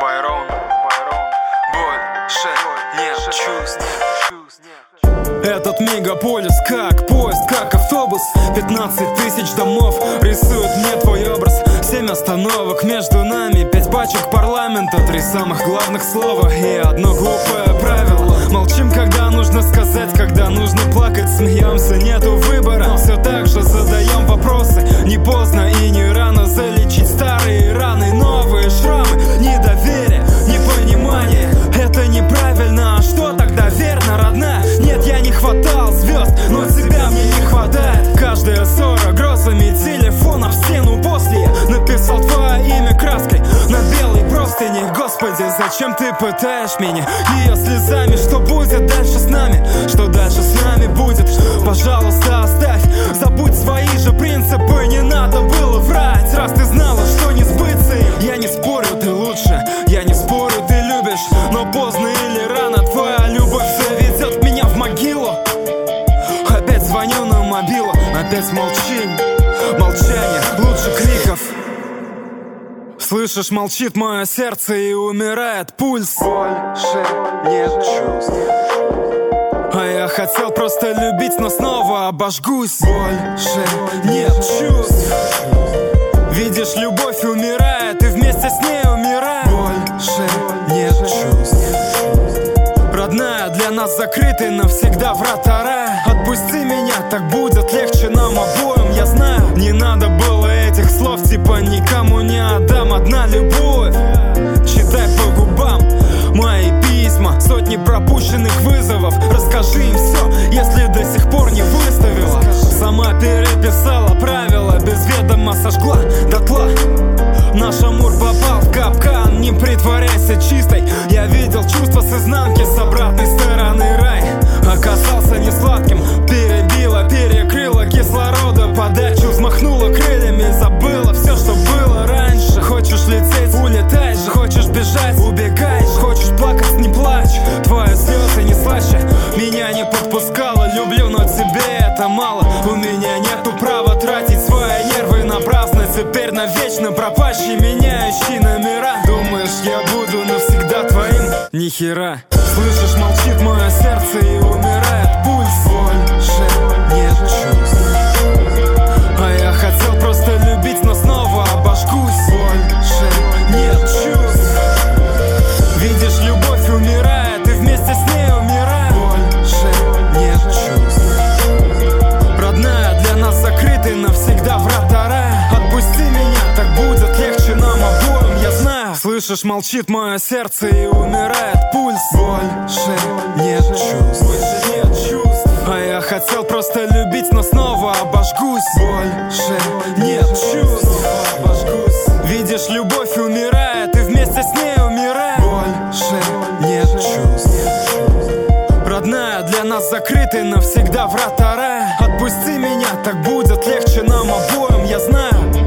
Байрон, больше нет чувств. Этот мегаполис как поезд, как автобус. 15 тысяч домов рисуют мне твой образ. 7 остановок между нами, 5 пачек парламента, 3 самых главных слова и одно глупое правило. Молчим, когда нужно сказать, когда нужно плакать. Смеемся, нету выбора, все так же задаем вопросы. Не поздно и не рано залечить старые раны. Новые шрамы, недоверие, непонимание. Это неправильно, а что тогда верно, родная? Нет, я не хватал звезд, но тебя мне не хватает. Каждая ссора грозами телефона в стену. После я написал твое имя краской на белой простыне. Господи, зачем ты пытаешь меня ее слезами? Что будет дальше с нами? Что дальше с нами будет? Пожалуйста, оставь, забудь свои же принципы. Не надо было врать, раз ты знала, что не сбыться им. Я не спорю, ты лучше, я не спорю, ты любишь, но поздно или рано твоя любовь заведет меня в могилу. Опять звоню на мобилу, опять молчим. Молчание лучше криков. Слышишь, молчит мое сердце и умирает пульс. Больше нет чувств. А я хотел просто любить, но снова обожгусь. Больше нет чувств. Видишь, любовь умирает, и вместе с ней умирает. Больше нет чувств. Родная, для нас закрыты навсегда врата рая. Отпусти меня, так будет легче нам обоим. Я знаю, не надо было этих слов, типа никому не отдам. Одна любовь, читай по губам мои письма, сотни пропущенных вызовов. Расскажи им все, если до сих пор не выставила. Сама переписала правила, без ведома сожгла дотла. Наш амур попал в капкан, не притворяйся чистой. Я видел чувства с изнанки, с обратной стороны рай оказался не сладким. Перебила, перекрыла кислорода подачу, взмахнула крыльями, забыла все, что было раньше. Хочешь лететь, улетай же, хочешь бежать, убегай же. Хочешь плакать, не плачь, твои слезы не слаще. Меня не подпускала, люблю, но тебе это мало. У меня нету права тратить свои нервы напрасно. Теперь навечно пропащий, меняющий номера. Думаешь, я буду навсегда твоим? Ни хера. Слышишь, молчит мое сердце и умирает пульс. Больше нет чувств. А я хотел просто любить, но снова обожгусь. Больше нет чувств. Видишь, любовь умирает, и вместе с ней умирает. Больше нет чувств. Родная, для нас закрыты навсегда врата рая. Отпусти меня, так будет легче нам обоим, я знаю. Слышишь, молчит мое сердце и умирает пульс. Больше нет чувств. А я хотел просто любить, но снова обожгусь. Больше нет чувств. Видишь, любовь умирает, и вместе с ней умирает. Больше нет чувств. Родная, для нас закрыты навсегда врата рая. Отпусти меня, так будет легче нам обоим, я знаю.